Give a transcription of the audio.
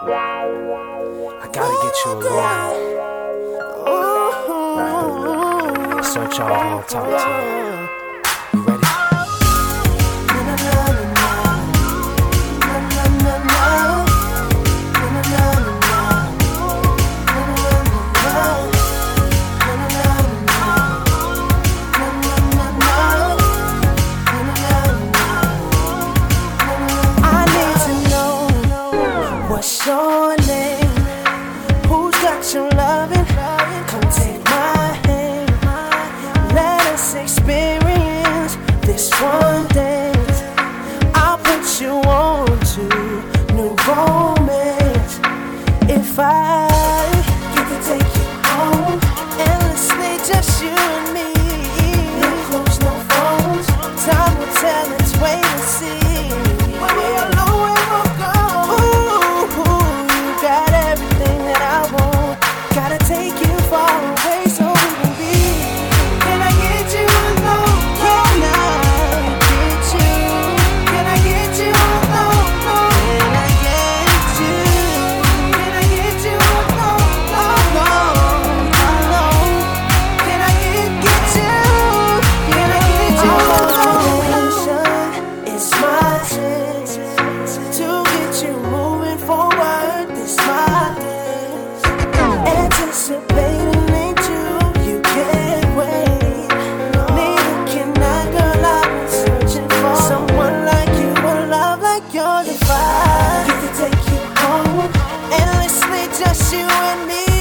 I gotta get you alone. Search out who I'll talk to. You ready? What's your name? Who's got your loving? Come take my hand. Let us experience this one day. I'll put you on to new romance. If I get to take you home, endlessly just you and me. No clothes, no phones. Time will tell, it's wait and see. When we're alone, we will go. Gotta take you far away so we can be. Can I get you alone? Can I get you? Can I get you alone? Can I get you? Can I get you alone? Alone. Can I get you? Can I get you alone? It's my chance to get you moving forward. This my dance. Anticipating ain't you can't wait. Neither can I, girl, I've been searching for someone like you, a love like yours. If I get to take you home, endlessly just you and me.